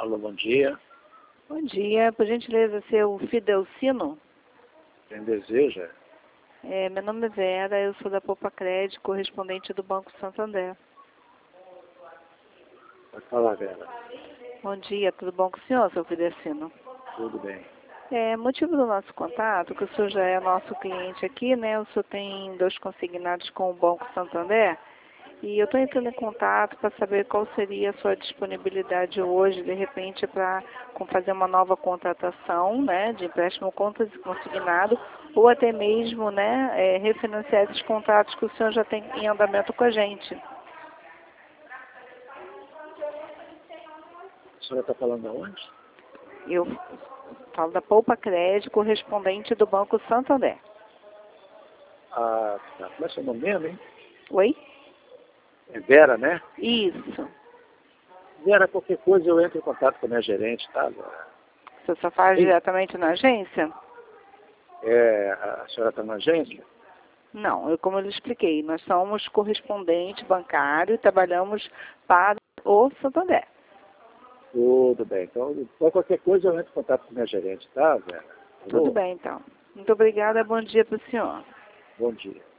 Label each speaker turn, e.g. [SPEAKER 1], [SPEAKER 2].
[SPEAKER 1] Alô, bom dia.
[SPEAKER 2] Bom dia, por gentileza, seu Fidelcino?
[SPEAKER 1] Quem deseja?
[SPEAKER 2] Meu nome é Vera, eu sou da Poupa Crédito, correspondente do Banco Santander.
[SPEAKER 1] Pode falar, Vera.
[SPEAKER 2] Bom dia, tudo bom com o senhor, seu Fidelcino?
[SPEAKER 1] Tudo bem.
[SPEAKER 2] Motivo do nosso contato, que o senhor já é nosso cliente aqui, né? O senhor tem 2 consignados com o Banco Santander. E eu estou entrando em contato para saber qual seria a sua disponibilidade hoje, de repente, para fazer uma nova contratação, né, de empréstimo consignado, ou até mesmo, né, refinanciar esses contratos que o senhor já tem em andamento com a gente.
[SPEAKER 1] A senhora está falando aonde?
[SPEAKER 2] Eu falo da Poupa Crédito, correspondente do Banco Santander.
[SPEAKER 1] Ah, tá. Como é seu nome mesmo, hein?
[SPEAKER 2] Oi?
[SPEAKER 1] É Vera, né?
[SPEAKER 2] Isso.
[SPEAKER 1] Vera, qualquer coisa eu entro em contato com a minha gerente, tá, Vera?
[SPEAKER 2] O senhor só faz
[SPEAKER 1] Sim.
[SPEAKER 2] diretamente na agência?
[SPEAKER 1] A senhora está na agência?
[SPEAKER 2] Não, como eu lhe expliquei, nós somos correspondente bancário e trabalhamos para o Santander.
[SPEAKER 1] Tudo bem. Então, qualquer coisa eu entro em contato com a minha gerente, tá, Vera?
[SPEAKER 2] Tudo bem, então. Muito obrigada, bom dia para o senhor.
[SPEAKER 1] Bom dia.